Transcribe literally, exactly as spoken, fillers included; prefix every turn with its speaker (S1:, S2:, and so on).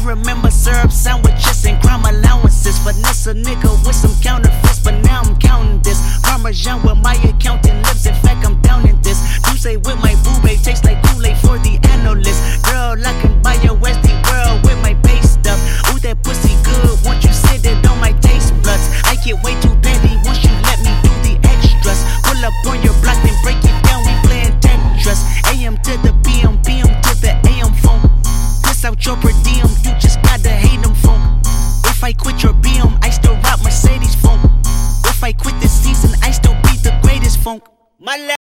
S1: remember syrup sandwiches and crime allowances. Finesse a nigga with some counterfeits, but now I'm counting this. Parmesan with my accountant lips, in fact I'm down in this. You say with my boo babe, tastes like Kool-Aid for the analyst. Girl, I can buy your Westie world with my base stuff. Ooh, that pussy good, once you sit it on my taste buds. I get way too petty once you let me do the extras. Pull up on your block, then break it down, we playing Tetris. A M to the P M, P M to the A M phone. Piss out your per diem, you just gotta hate them funk. If I quit your B M, I still rock Mercedes funk. If I quit this season, I still be the greatest funk. My